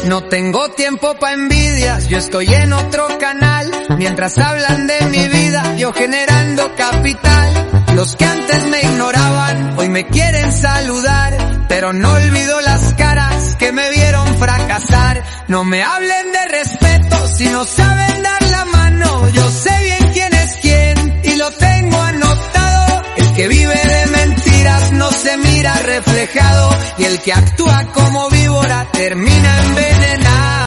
No tengo tiempo pa' envidias, yo estoy en otro canal. Mientras hablan de mi vida, yo generando capital. Los que antes me ignoraban, hoy me quieren saludar, pero no olvido las caras que me vieron fracasar. No me hablen de respeto si no saben dar la mano. Yo sé bien quién es quién y lo tengo anotado. El que vive de mentiras no se mira reflejado, y el que actúa como víbora termina envenenado.